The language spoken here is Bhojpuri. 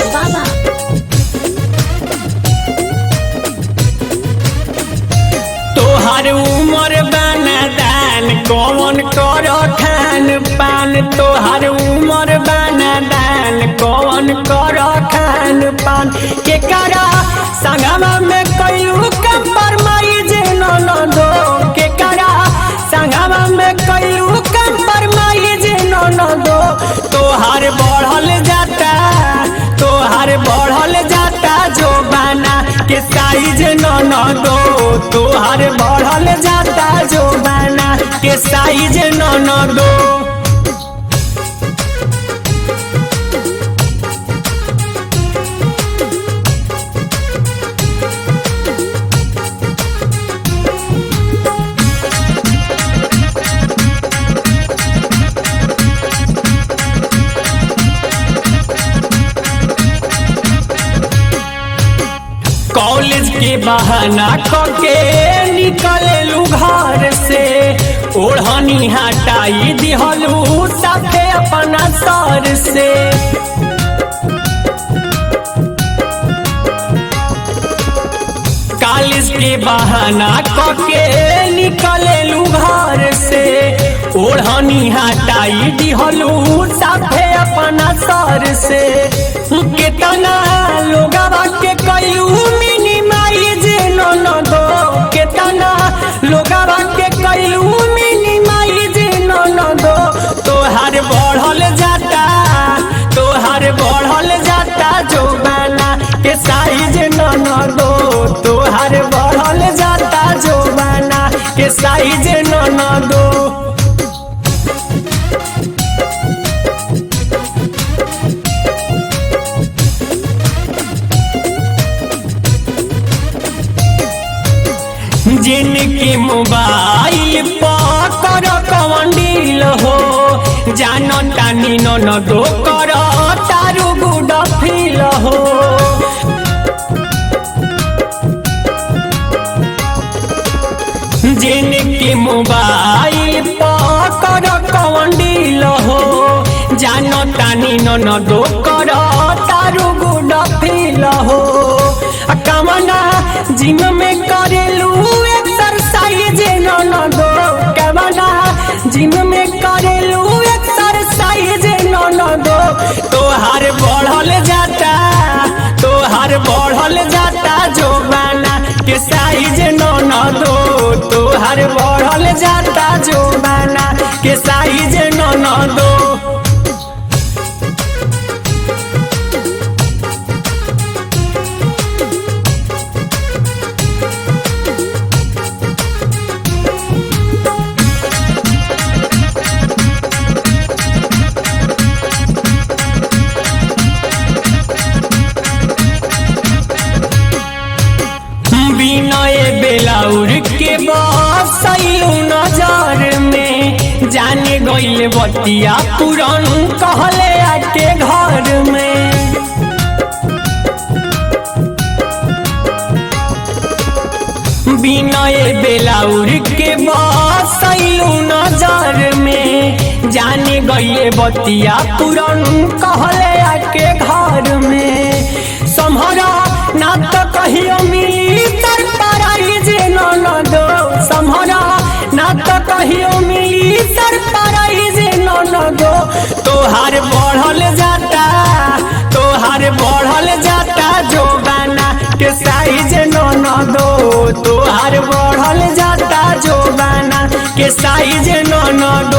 बाबा। तोहर उमर बना दान कौन करो खान पान, तोहर उमर बना दान कौन करो खान पान, के करा संगमा में कयू कंप्रोमाइज न दो, के करा संगमा में कयू कंप्रोमाइज न दो। तोहर बढ़ल जाता, तोहर बढ़ल जाता जो बना के साइज न दो, तोहर बढ़ल जाता जो बना के साइज न दो। कॉलेज के बहाना करके निकललू घर से, ओढ़नी हटाई दिहलू साथे अपना सर से। कॉलेज के बहाना करके निकललू घर से, ओढ़नी हटाई दिहलू साथे अपना सर से। केतना लोगवा के कयू मिनिमाइज न दो, केतना लोगवा के कयू मिनिमाइज न दो। तोहर बढ़ल जाता, तोहर बढ़ल जाता जो बना के साइज न दो, तोहर बढ़ल जाता जो बना के साइज न दो। जिनके मोबाइल पकर कवन डील हो, जानो तानी न दो कर तारू गुड फील हो। जिनके मोबाइल पकर कवन डील हो, जानो तानी न दो कर तारू गुड फील हो। कमना जिम में करेलू एक्सरसाइज न दो, कमना जिम में करेलू एक्सरसाइज न दो। तोहर बढ़ल जाता, तोहर बढ़ल जाता जो बना के साइज न दो, तोहर बढ़ल जाता जो बना के साइज न दो। विनय बेलाउर के बसैलू नजर में, जाने गइल बतिया पुरन कहले आके घर में। विनय बेलाउर के बसैलू नजर में, जाने गइल बतिया पुरन कहले आके घर में। सम्हरा ना तो कहियो मिली सरप्राइज न दो, सम्हरा ना तो कहियो मिली सरप्राइज न दो। तोहर बढ़ल जाता, तोहर बढ़ल जाता जो बना के साइज न दो, तोहर बढ़ल जाता जो बना के साइज न दो।